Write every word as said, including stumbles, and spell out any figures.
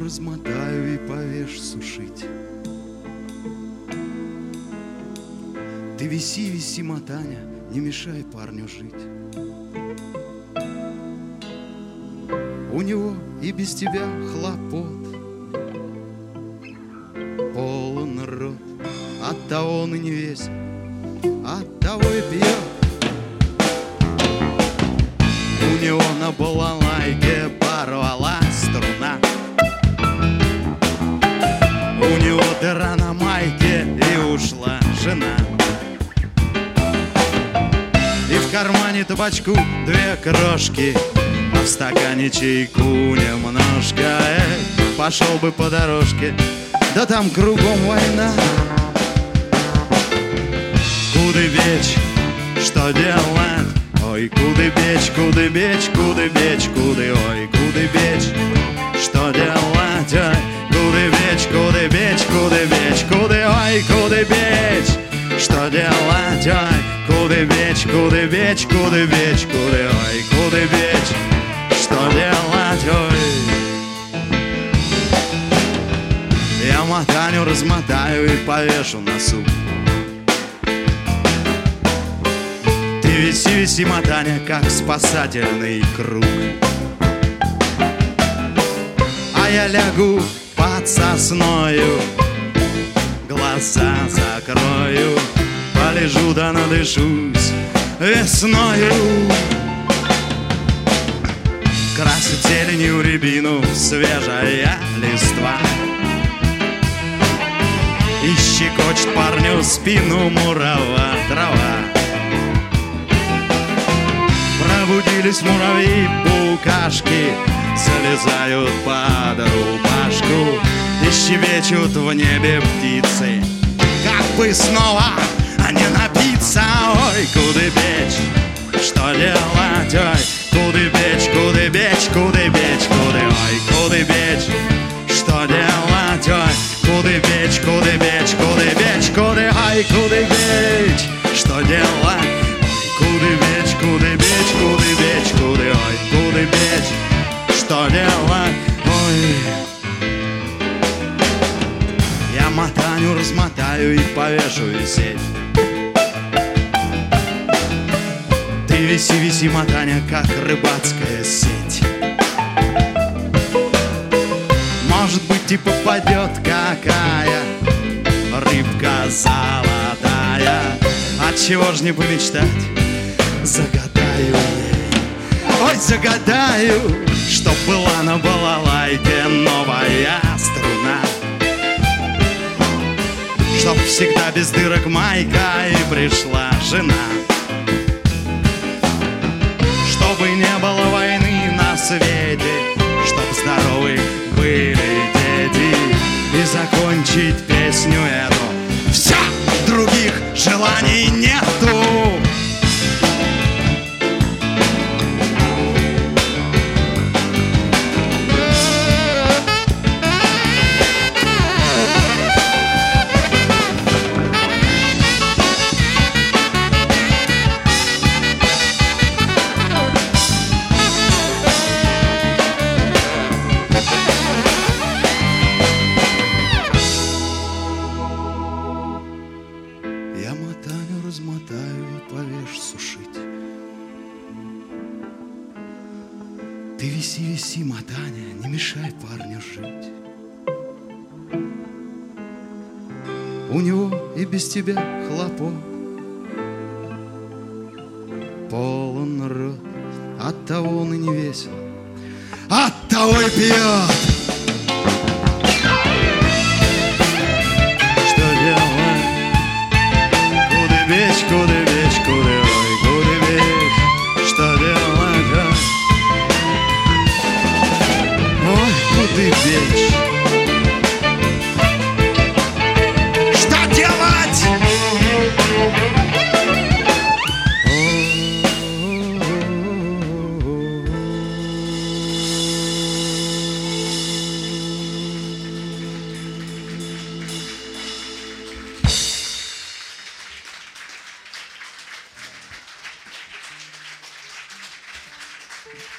размотаю и повешь сушить. Ты виси, виси, Матаня, не мешай парню жить. У него и без тебя хлопот полон рот, оттого он и не весел, оттого и пьет. У него на балалайке порвалась струна, у него дыра на майке и ушла жена. И в кармане табачку две крошки, а в стакане чайку немножко. Эй, пошел бы по дорожке, да там кругом война. Куды бечь, что делать? Ой, куды бечь, куды бечь, куды бечь, куды, ой, куды бечь, что делать? Ой, куды бечь, куды бечь, куды бечь, куды, ой, куды бечь, что делать? Ой, куды бечь, куды бечь, куды бечь, куды, ой, куды бечь, что делать? Ой, я Матаню размотаю и повешу на сук. Виси, виси, Матаня, как спасательный круг. А я лягу под сосною, глаза закрою, полежу да надышусь весною. Красит зеленью рябину свежая листва и щекочет парню спину мурава трава. Пробудились муравьи, букашки, залезают под рубашку и щебечут в небе птицы, как бы снова не напиться. Ой, куды бечь, что делать? Ой, куды бечь, куды бечь, куды бечь, куды, ой, куды бечь, что делать? Ой, куды бечь, куды бечь, куды бечь, куды, ой, куды бечь, что делать? Куды бечь, куды бечь, куды бечь, куды, ой, куды бечь, что делать? Ой, я Матаню размотаю и повешу висеть. Ты виси, виси, Матаня, как рыбацкая сеть. Может быть, и попадет какая рыбка золотая. Отчего ж не помечтать? Загадаю ей, ой, загадаю, чтоб была на балалайке новая струна, чтоб всегда без дырок майка и пришла жена, чтобы не было войны на свете, чтоб здоровы были дети, и закончить песню эту. Все, других желаний нету. Я Матаню размотаю и повешь сушить. Ты виси, виси, Матаня, не мешай парню жить. У него и без тебя хлопот полон рот, оттого он и не весел, оттого и пьет. Бечь, куды бечь, куды, ой, куды бечь, что делать? Ой, куды бечь, что делать? Thank you.